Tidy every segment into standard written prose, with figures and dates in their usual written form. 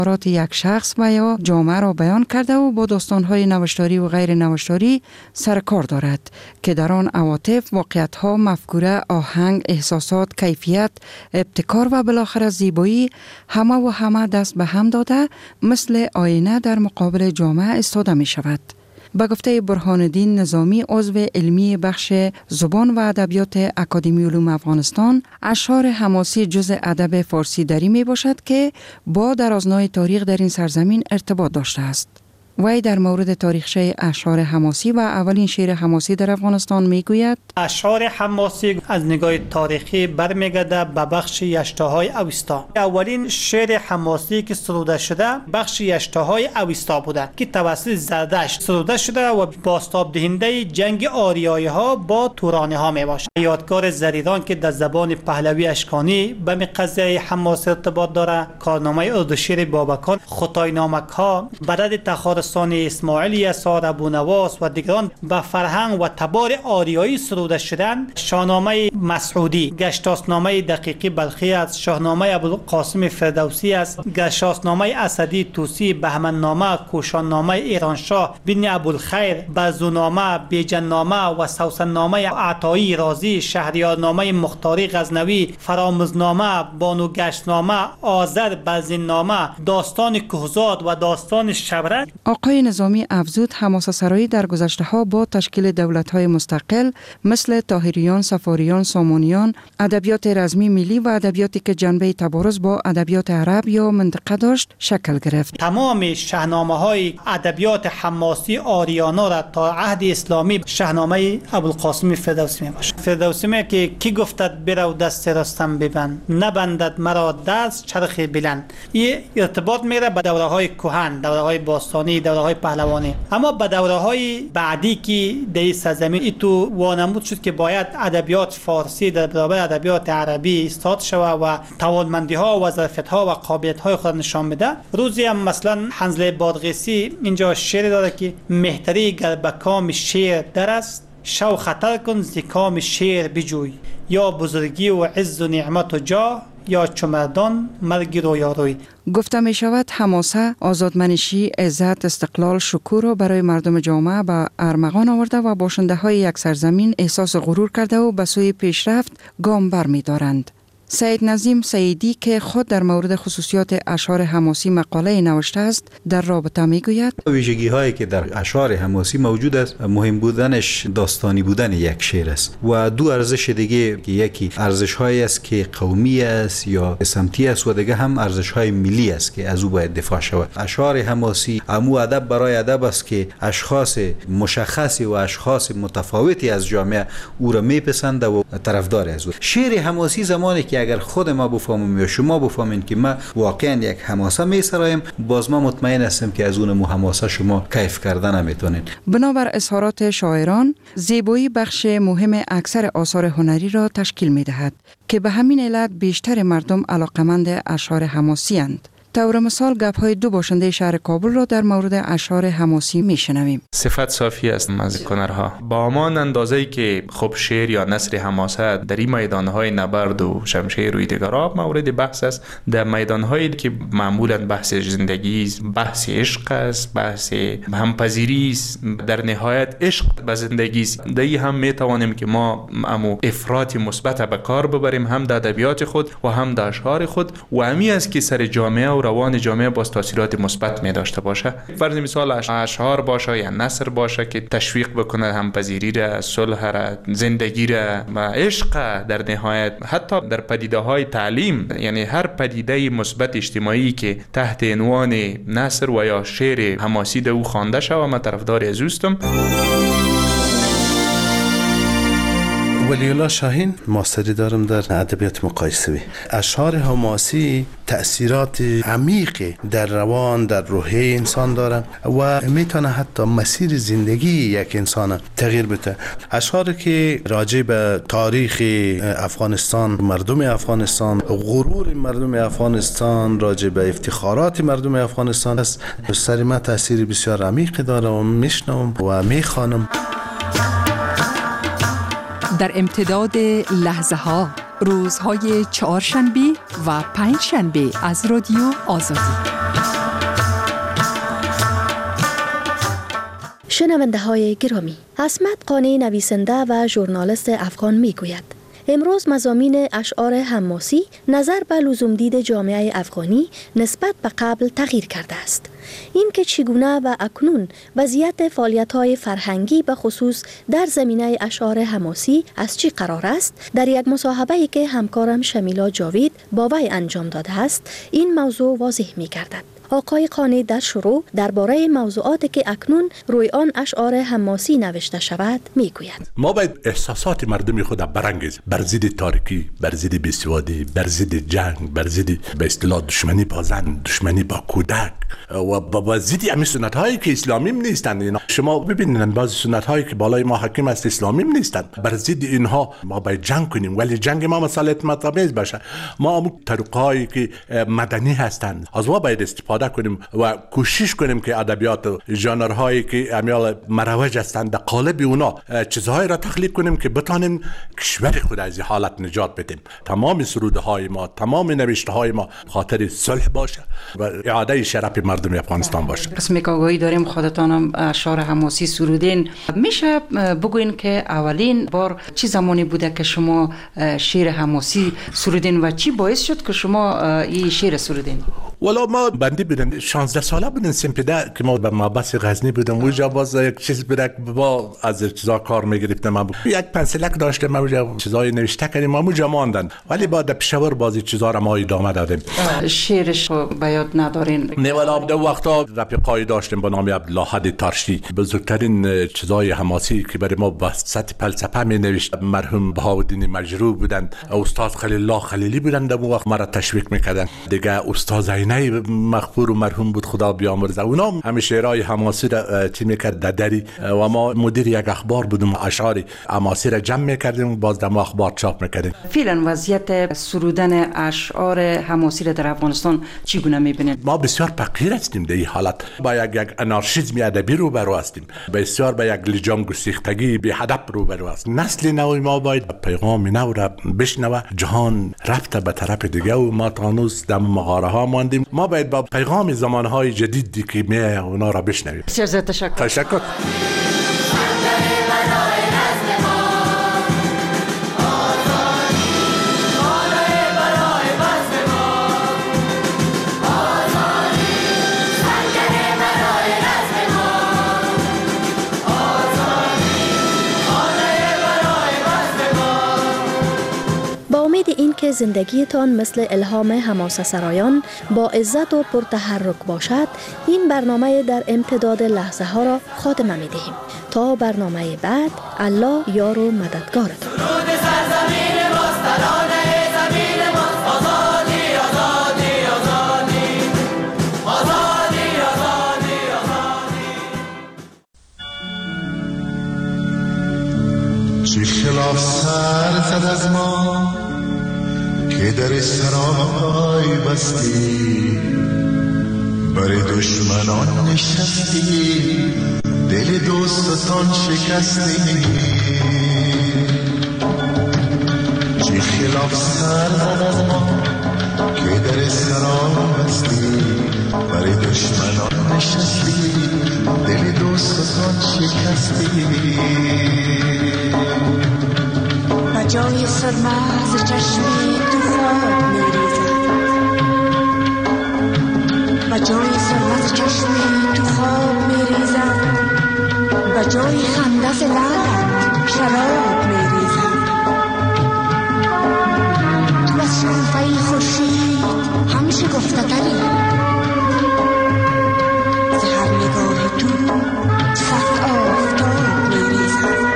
اظهارات یک شخص و یا جامعه را بیان کرده و با داستان‌های نوشتاری و غیر نوشتاری سرکار دارد که در آن عواطف، واقعیت‌ها، مفکوره، آهنگ، احساسات، کیفیت، ابتکار و بالاخره زیبایی همه دست به هم داده مثل آینه در مقابل جامعه ایستاده می شود. به گفته برهان الدین نظامی، عضو علمی بخش زبان و ادبیات اکادمی علوم افغانستان، اشعار حماسی جزء ادب فارسی دری می باشد که با درازنای تاریخ در این سرزمین ارتباط داشته است. وی در مورد تاریخچه اشعار حماسی و اولین شعر حماسی در افغانستان میگوید: اشعار حماسی از نگاه تاریخی برمیگرده به بخش یشتاهای اوستا. اولین شعر حماسی که سروده شده بخش یشتاهای اوستا بوده که توسط زردشت سروده شده و بازتاب دهنده جنگ آریایی ها با تورانی ها می باشد. یادگار زریران که در زبان پهلوی اشکانی به قضیه حماسی ارتباط داره، کارنامه اردوشیر بابکان، خطای نامک ها، برد تخارستان اسماعیل یسار، ابونواس و دیگران به فرهنگ و تبار آریایی سروده شدند. شاهنامه مسعودی، گشتاسنامه دقیقی بلخی است، شاهنامه ابوالقاسم فردوسی است، گشتاسنامه اسدی توسی، بهمننامه، کوشاننامه ایرانشاه بن ابوالخیر، برزونامه، بیجننامه و سوسننامه عطایی رازی، شهریارنامه مختاری غزنوی، فراموزنامه، بانوگشتنامه، آذر برزیننامه، داستان کهزاد و داستان شبرک. آقای نظامی افزود حماسه سرایی در گذشته ها با تشکیل دولت‌های مستقل مثل طاهریان، صفاریان، سامانیان، ادبیات رزمی ملی و ادبیاتی که جنبه تبارز با ادبیات عرب یا منطقه داشت شکل گرفت. تمام شاهنامه‌های ادبیات حماسی آریانا را تا عهد اسلامی شاهنامه ابوالقاسم فردوسی میباشد. فردوسی میگه که کی گفتد برو دست رستم ببند، نبندد مرا دست چرخ بلند. این ارتباط میره به دوره‌های کهن، دوره‌های باستانی، دوره‌های پهلوانی. اما به دوره‌های بعدی که در سرزمین تو وانمود شد که باید ادبیات فارسی در برابر ادبیات عربی ایستاد شود و توانمندی‌ها و ظرفیت‌ها و قابلیت‌های خود نشان بده. روزی هم مثلا حنظله بادغیسی اینجا شعر داره که مهتری گر به کام شعر در است، شو خطر کن ز کام شعر بجوی، یا بزرگی و عز و نعمت و جاه، یا چمردان مرگ رویاروی. گفته می شود حماسه آزادمنشی، عزت، استقلال، شکوه را برای مردم جامعه به ارمغان آورده و باشنده های یک سرزمین احساس غرور کرده و به سوی پیشرفت گام بر می دارند. سید نظیم سیدی که خود در مورد خصوصیات اشعار حماسی مقاله نوشته است در رابطه می گوید: ویژگی هایی که در اشعار حماسی موجود است، مهم بودنش داستانی بودن یک شعر است و دو ارزش دیگه که یکی ارزش هایی است که قومی است یا سمتی است و دیگه هم ارزش های ملی است که از او باید دفاع شود. اشعار حماسی امو ادب برای ادب است که اشخاص مشخصی و اشخاص متفاوتی از جامعه او را میپسنده و طرفدار از او. شعر حماسی زمانی که اگر خود ما بفهمیم یا شما بفهمین که ما واقعا یک حماسه میسرایم، باز ما مطمئن هستیم که از اون حماسه شما کیف کردن نمیتونین. بنابر اظهارات شاعران، زیبایی بخش مهم اکثر آثار هنری را تشکیل میدهد که به همین علت بیشتر مردم علاقمند اشعار حماسی اند. طور مثال گپ‌های دو باشنده شهر کابل را در مورد اشعار حماسی میشنویم. صفت صافی است از کنرها با همان اندازه‌ای که خب شعر یا نثر حماسه در این میدان‌های نبرد و شمشیر و دیگرها مورد بحث است، در میدان‌هایی که معمولاً بحث زندگی است، بحث عشق است، بحث همپذیری است، در نهایت عشق به زندگی است، در این هم میتوانیم که ما افراط مثبت به کار ببریم، هم در ادبیات خود و هم در اشعار خود، و همین است که سر جامعه و روان جامعه باز تاثیرات مثبت می داشته باشه. فرض مثال اشعار باشه یا نثر باشه که تشویق بکنه همپذیری را، صلح را، زندگی را و عشق در نهایت. حتی در پدیده های تعلیم، یعنی هر پدیده مثبت اجتماعی که تحت عنوان نثر و یا شعر حماسی در او خوانده شود، من طرفدار از اوستم. ولی‌الله شاهین ماستری دارم در ادبیات مقایسه‌ای. اشعار حماسی تأثیرات عمیقی در روان، در روحیه انسان داره و میتونه حتی مسیر زندگی یک انسان تغییر بده. اشعاری که راجع به تاریخ افغانستان، مردم افغانستان، غرور مردم افغانستان، راجع به افتخارات مردم افغانستان است، سر من تأثیر بسیار عمیقی داره و میشنوم و میخوانم. در امتداد لحظه ها روزهای چهارشنبه و پنجشنبه از رادیو آزادی. شنونده های گرامی، عصمت قانی نویسنده و ژورنالیست افغان میگوید امروز مضامین اشعار حماسی نظر به لزومدید جامعه افغانی نسبت به قبل تغییر کرده است. این که چگونه و اکنون وضعیت فعالیت‌های فرهنگی به خصوص در زمینه اشعار حماسی از چی قرار است، در یک مصاحبه‌ای که همکارم شمیلا جاوید با وی انجام داده است این موضوع واضح می‌گردد. آقای قانی در شروع درباره موضوعاتی که اکنون روی آن اشعار حماسی نوشته شود میگوید. ما باید احساسات مردم خود برانگیزیم، بر ضد تاریکی، بر ضد بیسوادی، بر ضد جنگ، بر ضد به اصطلاح دشمنی با زن، دشمنی با کودک و با ضد همین سنت هایی که اسلامی نیستند. شما ببینید بعضی سنت هایی که بالای ما حاکم است اسلامی نیستند. بر ضد اینها ما باید جنگ کنیم، ولی جنگ ما مسئله متمایز باشه. ما اون طریقایی که مدنی هستند از ما باید استفاده کنیم و کوشش کنیم که ادبیات ژانرهایی که امیال مروج هستند در قالب اونا چیزهایی را تخلیق کنیم که بتانیم کشور خود از حالت نجات بدیم. تمام سرودهای ما، تمام نوشته های ما خاطر صلح باشه و اعاده شرف مردم افغانستان باشه. قسم که آگاهی داریم خودتانم اشعار حماسی سرودین، میشه بگوین که اولین بار چه زمانی بوده که شما شعر حماسی سرودین و چی باعث شد که شما این شعر سرودین؟ والا ما بندی بودن 16 ساله بودن سمپیده که ما به مابس غزنی بودم اونجا باز یک چیز بوده با از چیزا کار میگرفتم. ما یک پنسلک داشتم اونجا چیزای نوشته کردیم اونجا ماندن، ولی بعد پشاور بازی چیزا را ما ادامه دادیم. شعرش به یاد ندارین؟ نه والا در وقتا رفیقای داشتم به نام عبدالله تارشی، بزرگترین چیزای حماسی که برای ما با سطح فلسفه می نوشت. مرحوم بهاءالدین مجروح بودن، استاد خلیل الله خلیلی بودن، در وقت ما را تشویق میکردن. دیگه استاد مغفور و مرحوم بود خدا بیامرزه، اونا همه شعرهای حماسی را چی میکرد در دری و ما مدیر یک اخبار بودیم، اشعار حماسی را جمع میکردیم باز در ما اخبار چاپ میکردیم. فعلا وضعیت سرودن اشعار حماسی را در افغانستان چگونه میبینید؟ ما بسیار فقیر هستیم در این حالت، با یک انارشیسم ادبی روبرو هستیم، بسیار با یک لجام گسیختگی بی هدف روبرو هستیم. نسل نوی ما باید پیغام نو را بشنوه. جهان رفته به طرف دیگه و ما تانوس در مغاره ها ماندیم. ما باید با پیغام زمانهای جدیدی که میه اونا را بشنویم. بسیار زیاد تشکر. تشکر. این که زندگیتان مثل الهام حماسه سرایان با عزت و پرتحرک باشد، این برنامه در امتداد لحظه ها را خاتمه می دهیم. تا برنامه بعد، الله یار و مددگارتان. چه خلاف سر زد از ما که در سرای بستی، برای دشمنان نشستی، دل دوستان شکستی. چه خلاف سر زد از ما که در سرای بستی، برای دشمنان نشستی، دل دوستان شکستی. جای سرما از چشمی تو خواب میریزد، و جای سرما از چشمی تو خواب میریزد، و جای خنده ز لبت شراب میریزد. تو از شرفه خورشید همیشه گفته تری، ز هر نگاه تو صد آفتاب میریزد.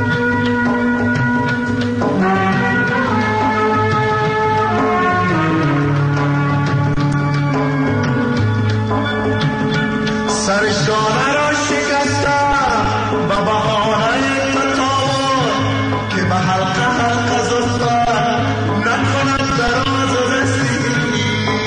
سرشانه را شکستم با بهانه تطاور که به حلقه حلقه زلفت نکند دراز و رسی.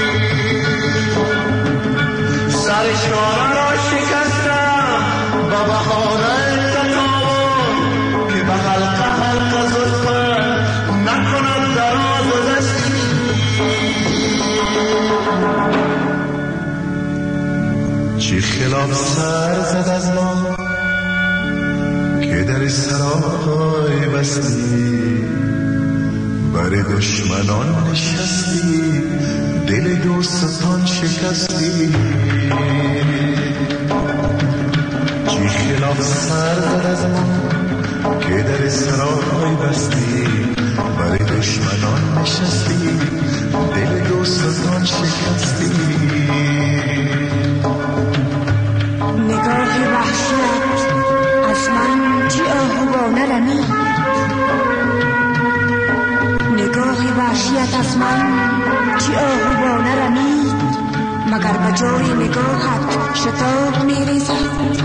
سرشانه را شکستم با بهانه تطاور که به حلقه حلقه زلفت نکند دراز چی خلاف سر زد از ما که در سرای بستی، بر دشمنان نشستی، دل دوستان شکستی. چی خلاف سر زد از ما که در سرای بستی، بر دشمنان نشستی، دل دوستان شکستی. نگاه وحشت از من چی آهوانه رمید، نگاه وحشیت از من چی آهوانه رمید، مگر به جای نگاهت شتاب میریزد.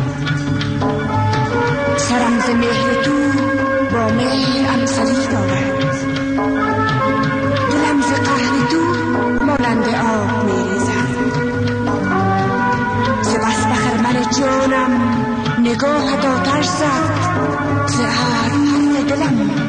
سرم ز مهر تو با مهر امسلی دارد، دلم ز قهر تو مانند آب میریزد. ز بس به خرمن جانم نگاهت آتش زد، ز هر دلم